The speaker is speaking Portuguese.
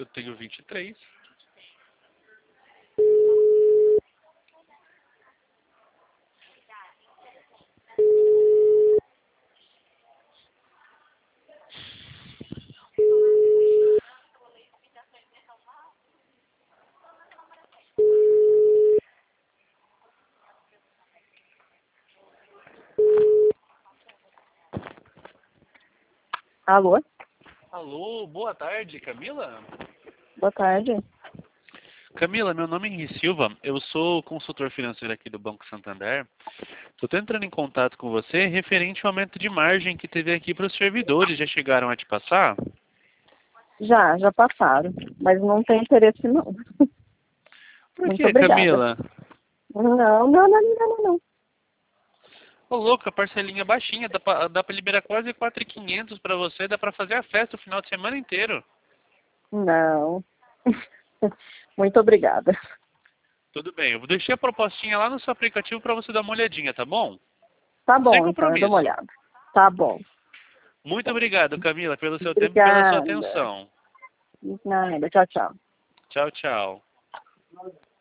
tenho 23. Alô? Alô, boa tarde, Camila? Boa tarde. Camila, meu nome é Henri Silva, eu sou consultor financeiro aqui do Banco Santander. Estou entrando em contato com você referente ao aumento de margem que teve aqui para os servidores. Já chegaram a te passar? Já passaram, mas não tem interesse não. Por Muito que, obrigada. Camila? Não. Ô, louco, a parcelinha baixinha, dá pra liberar quase 4.500 para você, dá para fazer a festa o final de semana inteiro. Não. Muito obrigada. Tudo bem, eu deixei a propostinha lá no seu aplicativo para você dar uma olhadinha, tá bom? Tá Sem bom, então, eu dou uma compromisso. olhada. Tá bom. Muito obrigado, Camila, pelo seu tempo e pela sua Obrigada. atenção. Nada, tchau, tchau. Tchau, tchau.